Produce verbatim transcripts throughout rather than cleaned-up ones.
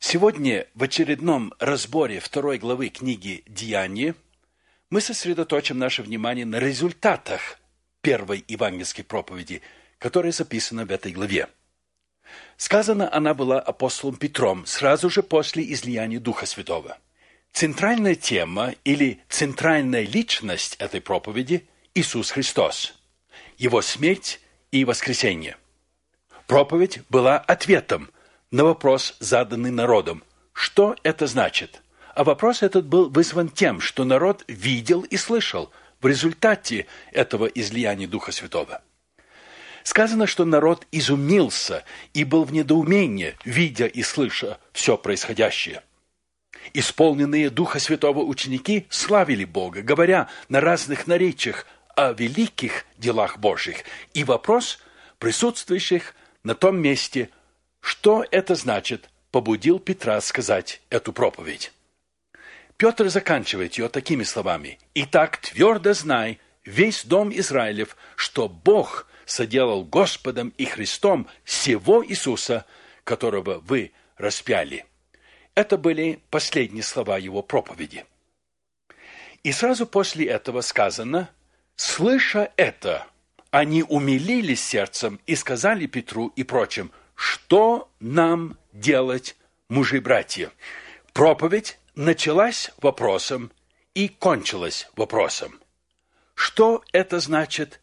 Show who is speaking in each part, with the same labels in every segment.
Speaker 1: Сегодня в очередном разборе второй главы книги «Деяния» мы сосредоточим наше внимание на результатах первой евангельской проповеди, которая записана в этой главе. Сказано, она была апостолом Петром сразу же после излияния Духа Святого. Центральная тема или центральная личность этой проповеди – Иисус Христос, Его смерть и воскресение. Проповедь была ответом на вопрос, заданный народом. Что это значит? А вопрос этот был вызван тем, что народ видел и слышал в результате этого излияния Духа Святого. Сказано, что народ изумился и был в недоумении, видя и слыша все происходящее. Исполненные Духа Святого ученики славили Бога, говоря на разных наречиях о великих делах Божьих. И вопрос присутствующих на том месте, что это значит, побудил Петра сказать эту проповедь. Петр заканчивает ее такими словами. «Итак, твердо знай, весь дом Израилев, что Бог соделал Господом и Христом сего Иисуса, которого вы распяли». Это были последние слова его проповеди. И сразу после этого сказано: «Слыша это, они умилились сердцем и сказали Петру и прочим: что нам делать, мужи-братья?» Проповедь началась вопросом и кончилась вопросом. Что это значит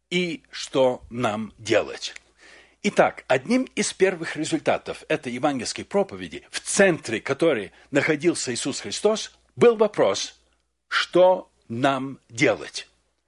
Speaker 1: и что нам делать? Итак, одним из первых результатов этой евангельской проповеди, в центре которой находился Иисус Христос, был вопрос: что нам делать?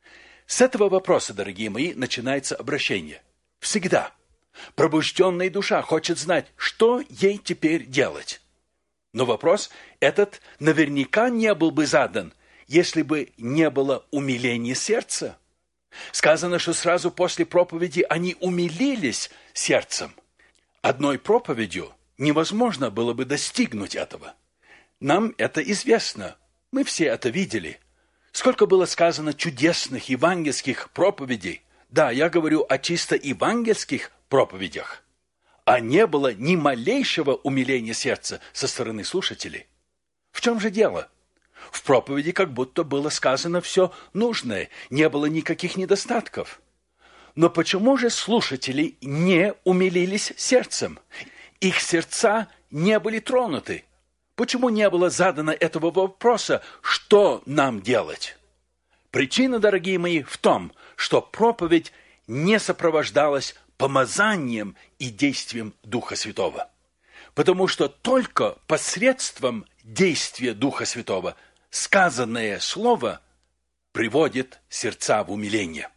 Speaker 1: С этого вопроса, дорогие мои, начинается обращение. Всегда пробужденная душа хочет знать, что ей теперь делать. Но вопрос этот наверняка не был бы задан, если бы не было умиления сердца. Сказано, что сразу после проповеди они умилились сердцем. Одной проповедью невозможно было бы достигнуть этого. Нам это известно, мы все это видели. Сколько было сказано чудесных евангельских проповедей. Да, я говорю о чисто евангельских проповедях. А не было ни малейшего умиления сердца со стороны слушателей. В чем же дело? В проповеди как будто было сказано все нужное, не было никаких недостатков. Но почему же слушатели не умилились сердцем? Их сердца не были тронуты. Почему не было задано этого вопроса, что нам делать? Причина, дорогие мои, в том, что проповедь не сопровождалась помазанием и действием Духа Святого. Потому что только посредством действия Духа Святого сказанное слово приводит сердца в умиление.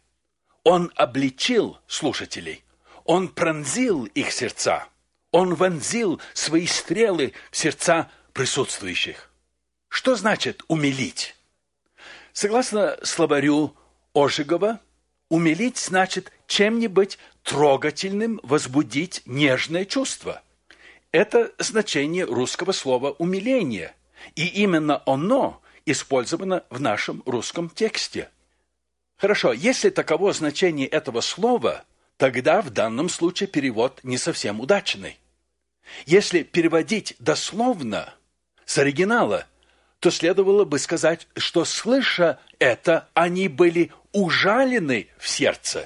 Speaker 1: Он обличил слушателей, он пронзил их сердца, он вонзил свои стрелы в сердца присутствующих. Что значит умилить? Согласно словарю Ожегова, умилить значит чем-нибудь трогательным возбудить нежное чувство. Это значение русского слова «умиление», и именно оно использовано в нашем русском тексте. Хорошо, если таково значение этого слова, тогда в данном случае перевод не совсем удачный. Если переводить дословно с оригинала, то следовало бы сказать, что, слыша это, они были ужалены в сердце.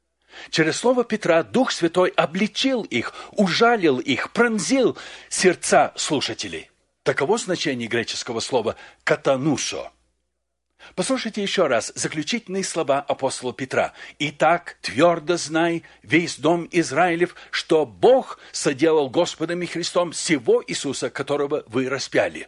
Speaker 1: Через слово Петра Дух Святой обличил их, ужалил их, пронзил сердца слушателей. Таково значение греческого слова «катанусо». Послушайте еще раз заключительные слова апостола Петра. «Итак, твердо знай, весь дом Израилев, что Бог соделал Господом и Христом сего Иисуса, которого вы распяли.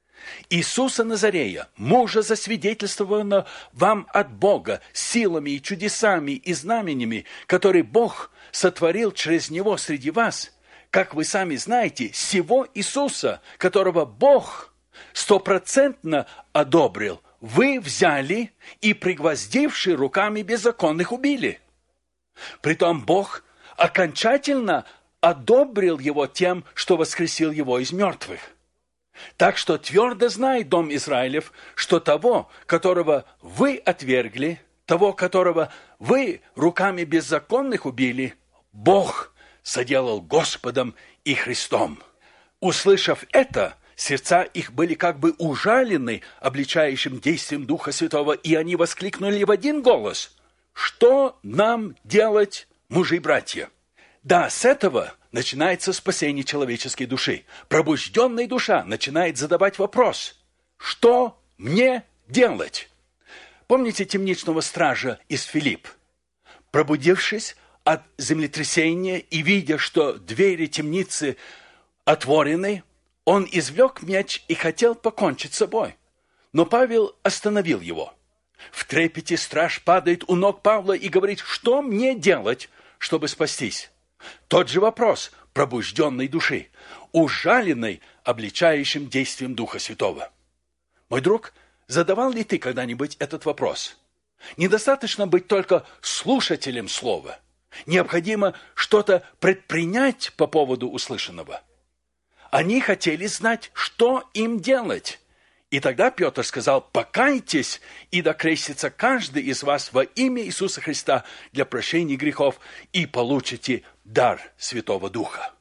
Speaker 1: Иисуса Назарея, мужа засвидетельствованного вам от Бога силами и чудесами и знаменями, которые Бог сотворил через Него среди вас, как вы сами знаете, сего Иисуса, которого Бог стопроцентно одобрил, вы взяли и, пригвоздивши руками беззаконных, убили. Притом Бог окончательно одобрил его тем, что воскресил его из мертвых. Так что твердо знай, дом Израилев, что того, которого вы отвергли, того, которого вы руками беззаконных убили, Бог соделал Господом и Христом». Услышав это, сердца их были как бы ужалены обличающим действием Духа Святого, и они воскликнули в один голос: «Что нам делать, мужи и братья?» Да, с этого начинается спасение человеческой души. Пробужденная душа начинает задавать вопрос: «Что мне делать?» Помните темничного стража из Филипп? Пробудившись от землетрясения и видя, что двери темницы отворены, он извлек меч и хотел покончить с собой. Но Павел остановил его. В трепете страж падает у ног Павла и говорит: «Что мне делать, чтобы спастись?» Тот же вопрос пробужденной души, ужаленной обличающим действием Духа Святого. Мой друг, задавал ли ты когда-нибудь этот вопрос? Недостаточно быть только слушателем слова. Необходимо что-то предпринять по поводу услышанного. Они хотели знать, что им делать. И тогда Петр сказал: «Покайтесь, и да крестится каждый из вас во имя Иисуса Христа для прощения грехов, и получите дар Святого Духа».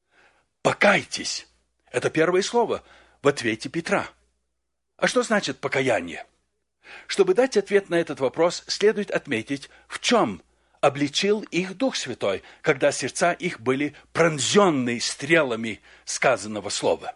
Speaker 1: «Покайтесь» – это первое слово в ответе Петра. А что значит покаяние? Чтобы дать ответ на этот вопрос, следует отметить, в чем обличил их Дух Святой, когда сердца их были пронзенны стрелами сказанного слова.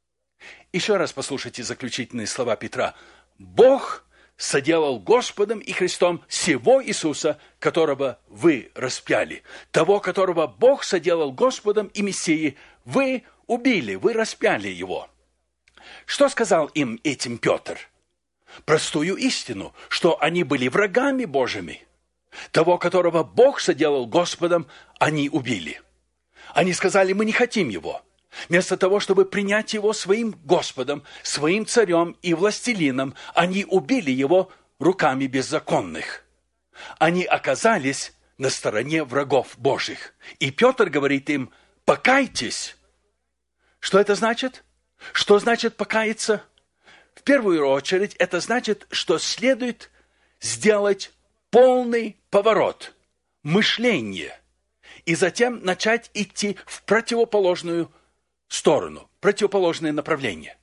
Speaker 1: Еще раз послушайте заключительные слова Петра. «Бог соделал Господом и Христом сего Иисуса, которого вы распяли. Того, которого Бог соделал Господом и Мессией, вы убили, вы распяли его». Что сказал им этим Петр? Простую истину, что они были врагами Божьими. Того, которого Бог соделал Господом, они убили. Они сказали: «Мы не хотим его». Вместо того, чтобы принять его своим Господом, своим царем и властелином, они убили его руками беззаконных. Они оказались на стороне врагов Божьих. И Петр говорит им: «Покайтесь». Что это значит? Что значит покаяться? В первую очередь, это значит, что следует сделать полный поворот мышления и затем начать идти в противоположную сторону, противоположное направление.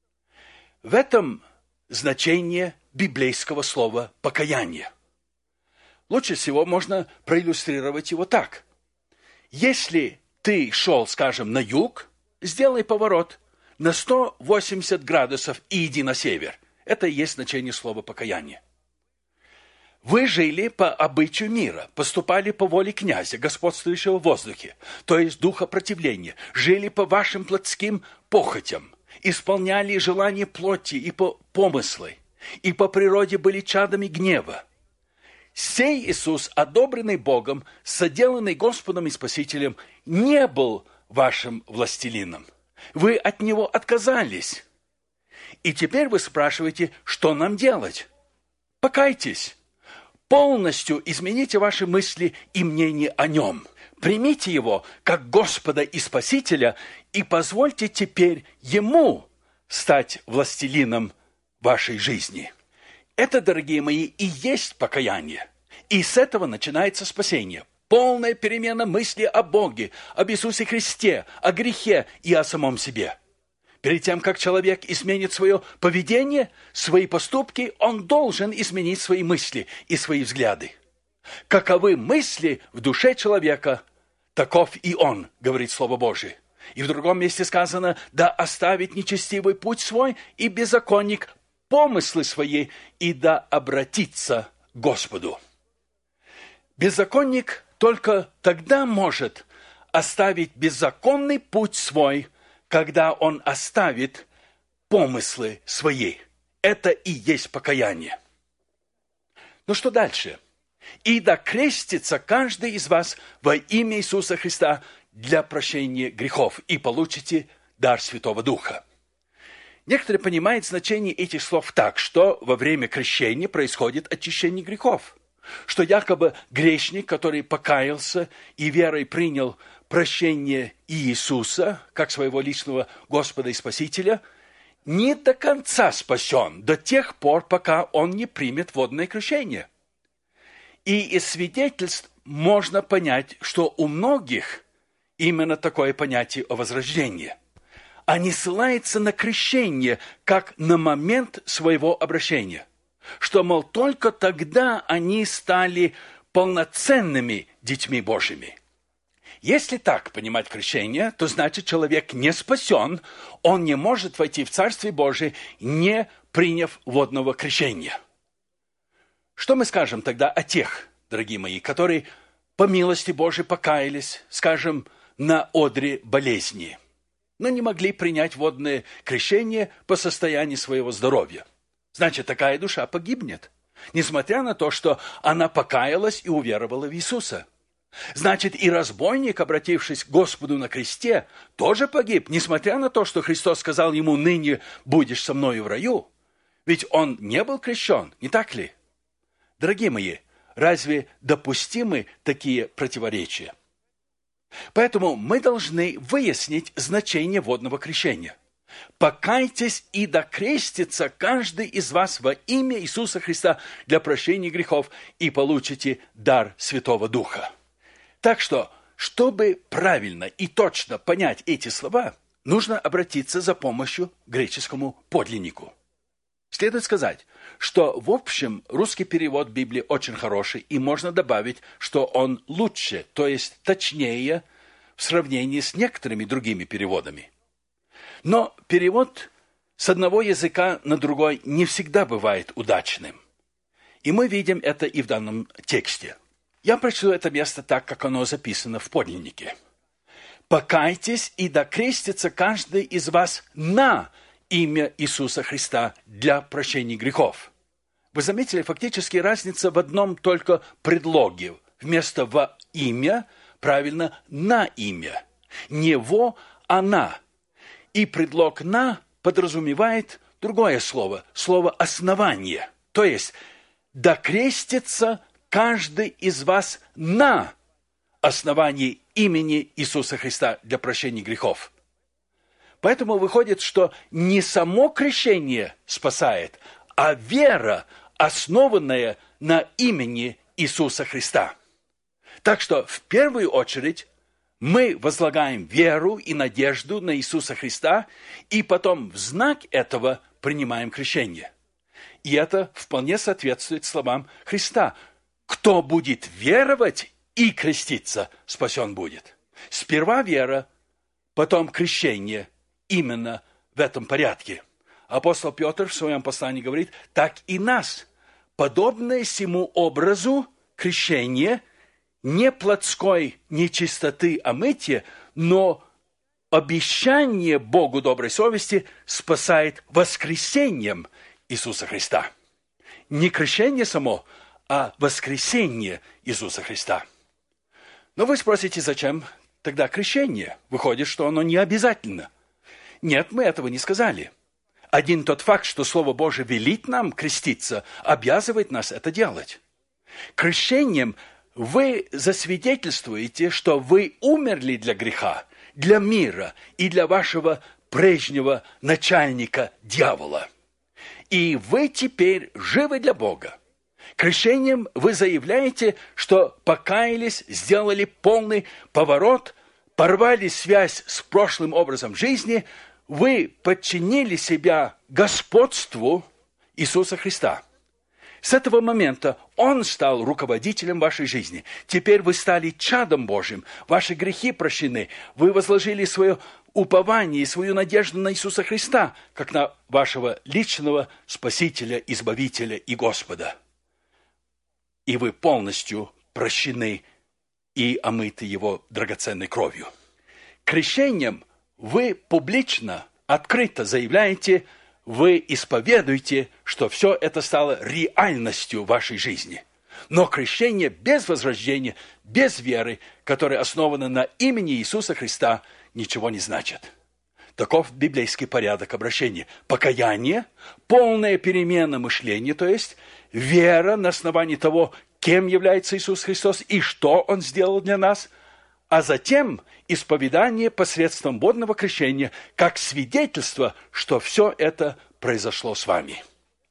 Speaker 1: В этом значение библейского слова «покаяние». Лучше всего можно проиллюстрировать его так. Если ты шел, скажем, на юг, сделай поворот на сто восемьдесят градусов и иди на север. Это и есть значение слова «покаяние». Вы жили по обычаю мира, поступали по воле князя, господствующего в воздухе, то есть духа противления, жили по вашим плотским похотям, исполняли желания плоти и по помыслы, и по природе были чадами гнева. Сей Иисус, одобренный Богом, соделанный Господом и Спасителем, не был вашим властелином. Вы от Него отказались. И теперь вы спрашиваете, что нам делать? Покайтесь. Полностью измените ваши мысли и мнение о Нем. Примите Его как Господа и Спасителя и позвольте теперь Ему стать властелином вашей жизни. Это, дорогие мои, и есть покаяние. И с этого начинается спасение. Полная перемена мысли о Боге, об Иисусе Христе, о грехе и о самом себе. Перед тем, как человек изменит свое поведение, свои поступки, он должен изменить свои мысли и свои взгляды. Каковы мысли в душе человека, таков и он, говорит Слово Божие. И в другом месте сказано: да оставит нечестивый путь свой и беззаконник помыслы свои, и да обратится к Господу. Беззаконник только тогда может оставить беззаконный путь свой, когда он оставит помыслы свои. Это и есть покаяние. Ну что дальше? «И да крестится каждый из вас во имя Иисуса Христа для прощения грехов, и получите дар Святого Духа». Некоторые понимают значение этих слов так, что во время крещения происходит очищение грехов, что якобы грешник, который покаялся и верой принял прощение Иисуса, как своего личного Господа и Спасителя, не до конца спасен до тех пор, пока он не примет водное крещение. И из свидетельств можно понять, что у многих именно такое понятие о возрождении. а не ссылается на крещение, как на момент своего обращения. Что, мол, только тогда они стали полноценными детьми Божьими. Если так понимать крещение, то значит, человек не спасен, он не может войти в Царствие Божие, не приняв водного крещения. Что мы скажем тогда о тех, дорогие мои, которые по милости Божией покаялись, скажем, на одре болезни, но не могли принять водное крещение по состоянию своего здоровья? Значит, такая душа погибнет, несмотря на то, что она покаялась и уверовала в Иисуса. Значит, и разбойник, обратившись к Господу на кресте, тоже погиб, несмотря на то, что Христос сказал ему: «Ныне будешь со мною в раю». Ведь он не был крещен, не так ли? Дорогие мои, разве допустимы такие противоречия? Поэтому мы должны выяснить значение водного крещения. «Покайтесь и докрестится каждый из вас во имя Иисуса Христа для прощения грехов, и получите дар Святого Духа». Так что, чтобы правильно и точно понять эти слова, нужно обратиться за помощью к греческому подлиннику. Следует сказать, что в общем русский перевод Библии очень хороший, и можно добавить, что он лучше, то есть точнее, в сравнении с некоторыми другими переводами. Но перевод с одного языка на другой не всегда бывает удачным. И мы видим это и в данном тексте. Я прочту это место так, как оно записано в подлиннике. «Покайтесь и докрестится каждый из вас на имя Иисуса Христа для прощения грехов». Вы заметили, фактически разница в одном только предлоге. Вместо «во имя» правильно «на имя». Не «во», а «на». И предлог «на» подразумевает другое слово, слово «основание». То есть «докрестится каждый из вас на основании имени Иисуса Христа для прощения грехов». Поэтому выходит, что не само крещение спасает, а вера, основанная на имени Иисуса Христа. Так что в первую очередь мы возлагаем веру и надежду на Иисуса Христа, и потом в знак этого принимаем крещение. И это вполне соответствует словам Христа: «Кто будет веровать и креститься, спасен будет». Сперва вера, потом крещение, именно в этом порядке. Апостол Петр в своем послании говорит: «Так и нас, подобное сему образу крещение, не плотской нечистоты омытия, но обещание Богу доброй совести спасает воскресением Иисуса Христа». Не крещение само, а воскресение Иисуса Христа. Но вы спросите, зачем тогда крещение? Выходит, что оно не обязательно. Нет, мы этого не сказали. Один тот факт, что Слово Божие велит нам креститься, обязывает нас это делать. Крещением вы засвидетельствуете, что вы умерли для греха, для мира и для вашего прежнего начальника дьявола. И вы теперь живы для Бога. Крещением вы заявляете, что покаялись, сделали полный поворот, порвали связь с прошлым образом жизни, вы подчинили себя господству Иисуса Христа. С этого момента Он стал руководителем вашей жизни. Теперь вы стали чадом Божьим, ваши грехи прощены, вы возложили свое упование и свою надежду на Иисуса Христа, как на вашего личного Спасителя, Избавителя и Господа. И вы полностью прощены и омыты Его драгоценной кровью. Крещением вы публично, открыто заявляете, вы исповедуете, что все это стало реальностью вашей жизни. Но крещение без возрождения, без веры, которая основана на имени Иисуса Христа, ничего не значит. Таков библейский порядок обращения. Покаяние, полная перемена мышления, то есть вера на основании того, кем является Иисус Христос и что Он сделал для нас, а затем исповедание посредством водного крещения как свидетельство, что все это произошло с вами.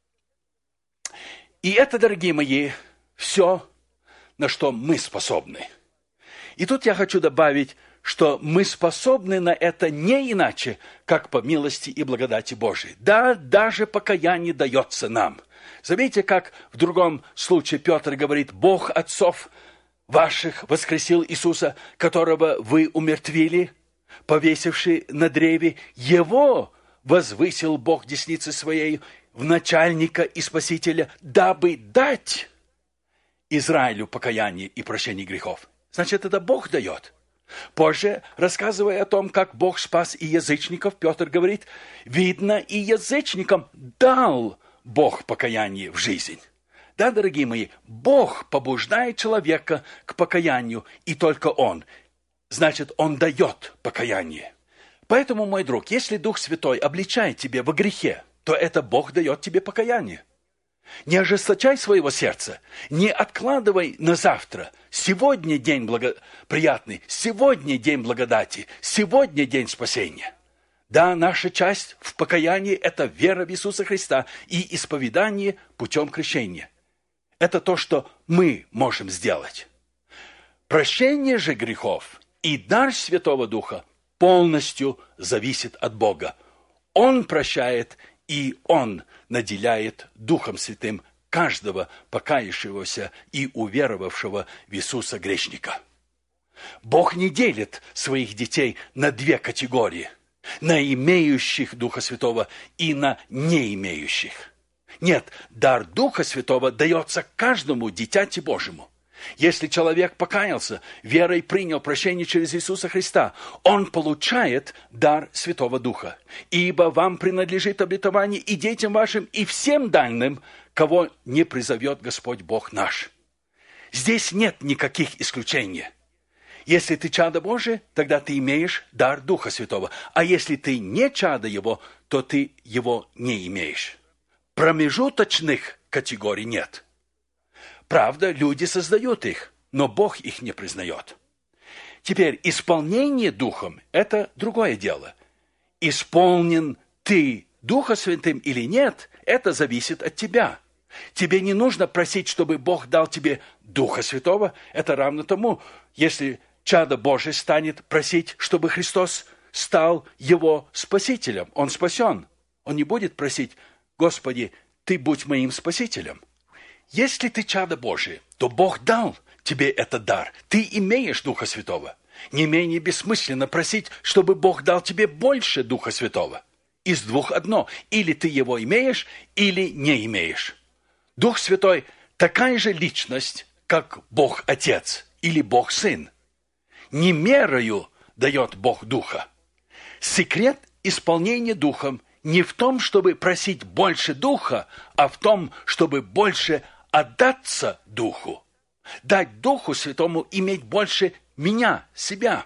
Speaker 1: И это, дорогие мои, все, на что мы способны. И тут я хочу добавить, что мы способны на это не иначе, как по милости и благодати Божией. Да, даже покаяние дается нам. Заметьте, как в другом случае Петр говорит: «Бог отцов ваших воскресил Иисуса, которого вы умертвили, повесивший на древе. Его возвысил Бог десницей своей в начальника и спасителя, дабы дать Израилю покаяние и прощение грехов». Значит, это Бог дает. Позже, рассказывая о том, как Бог спас и язычников, Петр говорит: видно, и язычникам дал Бог покаяние в жизнь. Да, дорогие мои, Бог побуждает человека к покаянию, и только Он. Значит, Он дает покаяние. Поэтому, мой друг, если Дух Святой обличает тебя во грехе, то это Бог дает тебе покаяние. Не ожесточай своего сердца, не откладывай на завтра. Сегодня день благоприятный, сегодня день благодати, сегодня день спасения. Да, наша часть в покаянии – это вера в Иисуса Христа и исповедание путем крещения. Это то, что мы можем сделать. Прощение же грехов и дар Святого Духа полностью зависит от Бога. Он прощает, и Он наделяет Духом Святым каждого покаявшегося и уверовавшего в Иисуса грешника. Бог не делит своих детей на две категории: на имеющих Духа Святого и на не имеющих. Нет, дар Духа Святого дается каждому дитяти Божьему. Если человек покаялся, верой принял прощение через Иисуса Христа, он получает дар Святого Духа. Ибо вам принадлежит обетование и детям вашим, и всем дальним, кого не призовет Господь Бог наш. Здесь нет никаких исключений. Если ты чадо Божие, тогда ты имеешь дар Духа Святого. А если ты не чадо Его, то ты его не имеешь. Промежуточных категорий нет. Правда, люди создают их, но Бог их не признает. Теперь, исполнение Духом – это другое дело. Исполнен ты Духа Святым или нет, это зависит от тебя. Тебе не нужно просить, чтобы Бог дал тебе Духа Святого. Это равно тому, если чадо Божие станет просить, чтобы Христос стал его спасителем. Он спасен. Он не будет просить: «Господи, ты будь моим спасителем». Если ты чадо Божие, то Бог дал тебе этот дар. Ты имеешь Духа Святого. Не менее бессмысленно просить, чтобы Бог дал тебе больше Духа Святого. Из двух одно. Или ты его имеешь, или не имеешь. Дух Святой – такая же личность, как Бог Отец или Бог Сын. Не мерою дает Бог Духа. Секрет исполнения Духом не в том, чтобы просить больше Духа, а в том, чтобы больше отдаться Духу. Дать Духу Святому иметь больше меня, себя.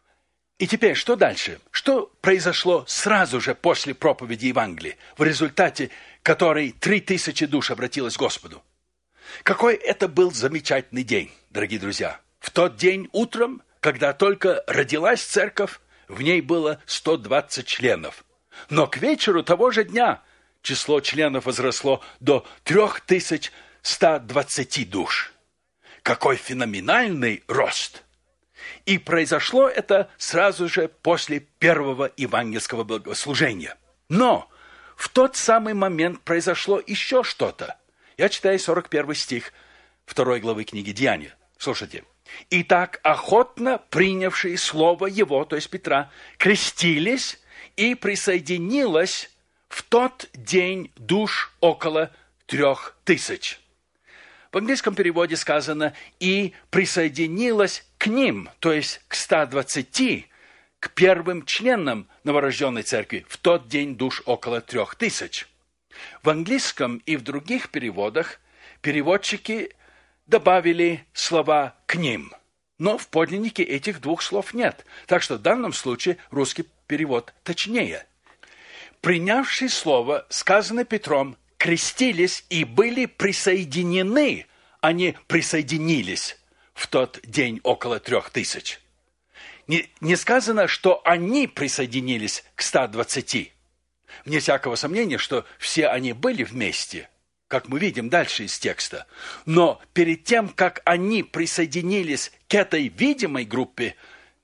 Speaker 1: И теперь, что дальше? Что произошло сразу же после проповеди Евангелия, в результате которой три тысячи душ обратилось к Господу? Какой это был замечательный день, дорогие друзья. В тот день утром, когда только родилась церковь, в ней было сто двадцать членов. Но к вечеру того же дня число членов возросло до три тысячи сто двадцать душ. Какой феноменальный рост! И произошло это сразу же после первого евангельского богослужения. Но в тот самый момент произошло еще что-то. Я читаю сорок первый стих второй главы книги Деяния. Слушайте. «Итак, охотно принявшие слово его, то есть Петра, крестились, и присоединилось в тот день душ около трех тысяч». В английском переводе сказано «и присоединилось к ним», то есть к ста двадцати, к первым членам новорожденной церкви, в тот день душ около трех тысяч. В английском и в других переводах переводчики добавили слова «к ним», но в подлиннике этих двух слов нет, так что в данном случае русский перевод точнее. Принявшие слово, сказано Петром, крестились и были присоединены, а не присоединились в тот день около трех тысяч. Не, не сказано, что они присоединились к ста двадцати. Вне всякого сомнения, что все они были вместе, как мы видим дальше из текста. Но перед тем, как они присоединились к этой видимой группе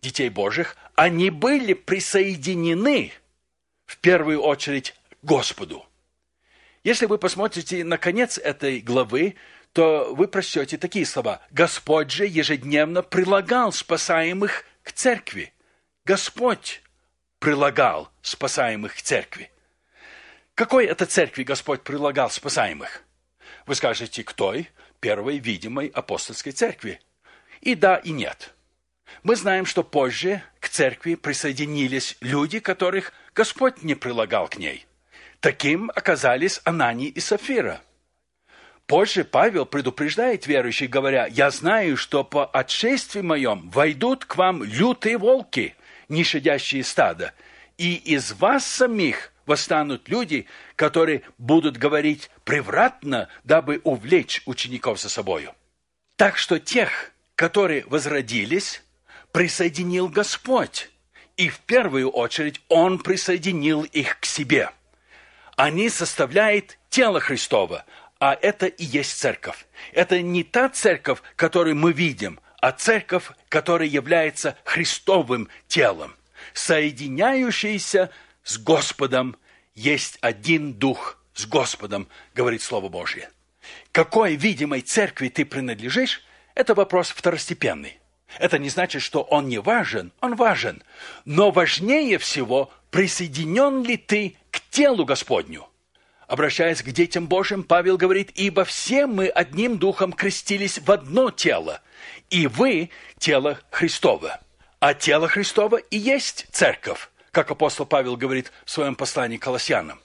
Speaker 1: детей Божьих, они были присоединены в первую очередь к Господу. Если вы посмотрите на конец этой главы, то вы прочтете такие слова. «Господь же ежедневно прилагал спасаемых к церкви». Господь прилагал спасаемых к церкви. Какой это церкви Господь прилагал спасаемых? Вы скажете, к той первой видимой апостольской церкви. И да, и нет. Мы знаем, что позже к церкви присоединились люди, которых Господь не прилагал к ней. Таким оказались Анания и Сапфира. Позже Павел предупреждает верующих, говоря, «Я знаю, что по отшествии моем войдут к вам лютые волки, не щадящие стада, и из вас самих восстанут люди, которые будут говорить превратно, дабы увлечь учеников за собою». Так что тех, которые возродились, присоединил Господь, и в первую очередь Он присоединил их к себе. Они составляют тело Христово, а это и есть церковь. Это не та церковь, которую мы видим, а церковь, которая является Христовым телом. Соединяющийся с Господом есть один дух с Господом, говорит Слово Божье. Какой видимой церкви ты принадлежишь, это вопрос второстепенный. Это не значит, что он не важен, он важен. Но важнее всего, присоединен ли ты к телу Господню. Обращаясь к детям Божьим, Павел говорит, «Ибо все мы одним духом крестились в одно тело, и вы – тело Христово». А тело Христово и есть церковь, как апостол Павел говорит в своем послании к Колоссянам.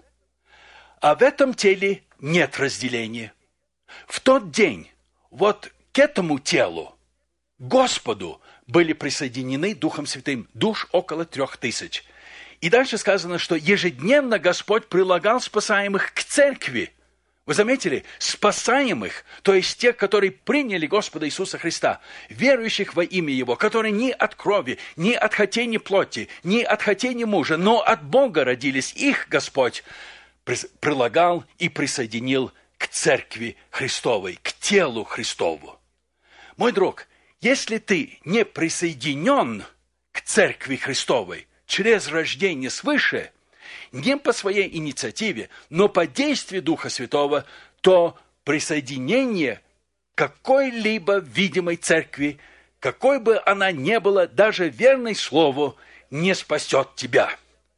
Speaker 1: А в этом теле нет разделения. В тот день вот к этому телу, Господу, были присоединены Духом Святым душ около трех тысяч. И дальше сказано, что ежедневно Господь прилагал спасаемых к церкви. Вы заметили? Спасаемых, то есть тех, которые приняли Господа Иисуса Христа, верующих во имя Его, которые ни от крови, ни от хотения плоти, ни от хотения мужа, но от Бога родились, их Господь прилагал и присоединил к церкви Христовой, к телу Христову. Мой друг, если ты не присоединен к церкви Христовой через рождение свыше, не по своей инициативе, но по действию Духа Святого, то присоединение к какой-либо видимой церкви, какой бы она ни была, даже верной слову, не спасет тебя.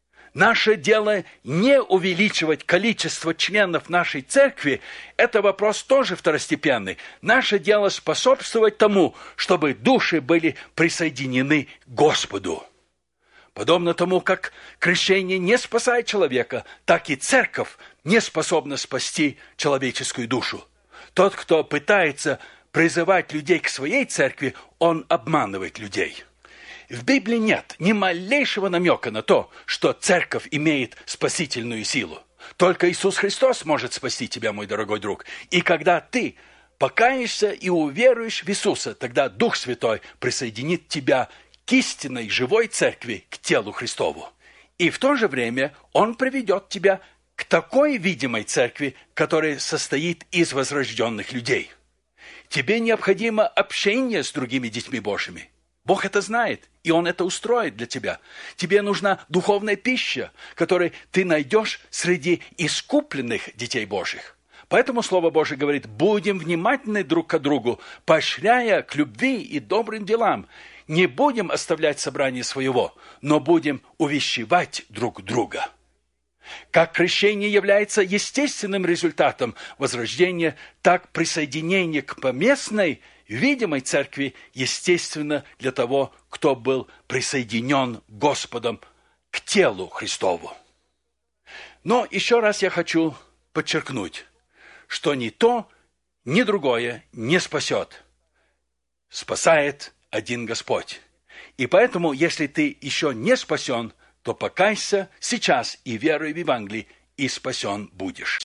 Speaker 1: Наше дело не увеличивать количество членов нашей церкви, это вопрос тоже второстепенный. Наше дело способствовать тому, чтобы души были присоединены к Господу. Подобно тому, как крещение не спасает человека, так и церковь не способна спасти человеческую душу. Тот, кто пытается призывать людей к своей церкви, он обманывает людей. В Библии нет ни малейшего намека на то, что церковь имеет спасительную силу. Только Иисус Христос может спасти тебя, мой дорогой друг. И когда ты покаешься и уверуешь в Иисуса, тогда Дух Святой присоединит тебя к истинной живой церкви, к телу Христову. И в то же время Он приведет тебя к такой видимой церкви, которая состоит из возрожденных людей. Тебе необходимо общение с другими детьми Божьими. Бог это знает, и Он это устроит для тебя. Тебе нужна духовная пища, которую ты найдешь среди искупленных детей Божьих. Поэтому Слово Божие говорит, будем внимательны друг к другу, поощряя к любви и добрым делам. Не будем оставлять собрание своего, но будем увещевать друг друга. Как крещение является естественным результатом возрождения, так присоединение к поместной, видимой церкви естественно для того, кто был присоединен Господом к телу Христову. Но еще раз я хочу подчеркнуть, что ни то, ни другое не спасет. Спасает один Господь. И поэтому, если ты еще не спасен, то покайся сейчас и веруй в Евангелие, и спасен будешь.